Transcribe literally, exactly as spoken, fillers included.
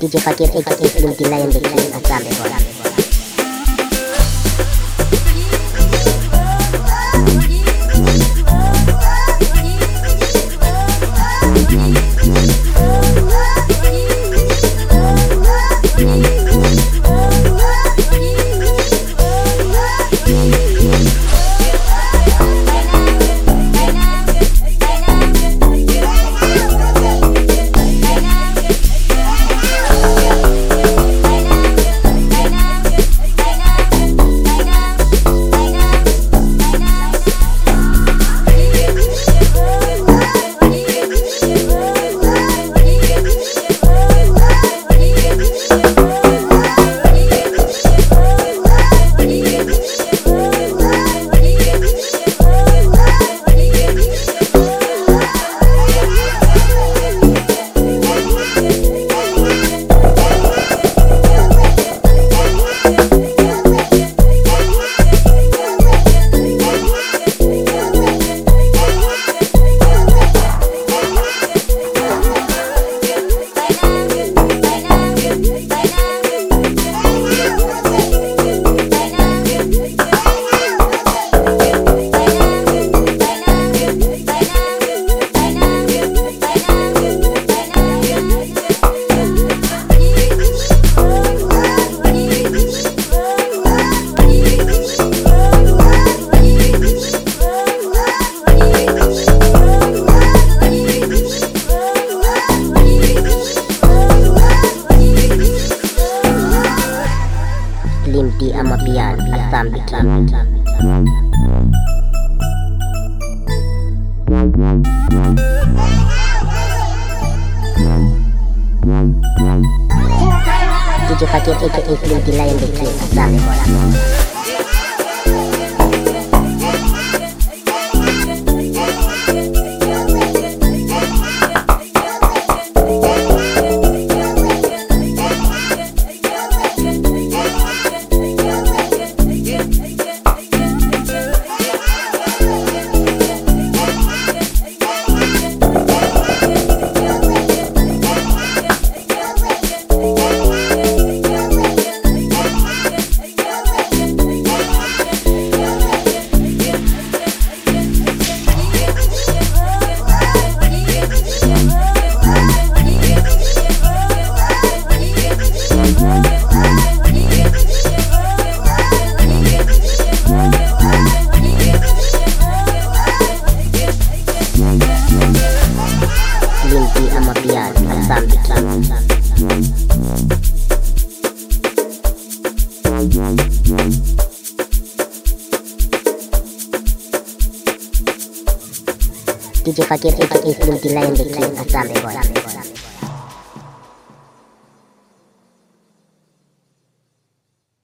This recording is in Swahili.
D J Fakir aka Slim the Lion the King Assam Record. Slim D Amapian Assam the King. D J Fakir aka Slim the Lion the King Assam Record. Amapian Assam the King. D J Fakir aka Slim the Lion the King Assam Record.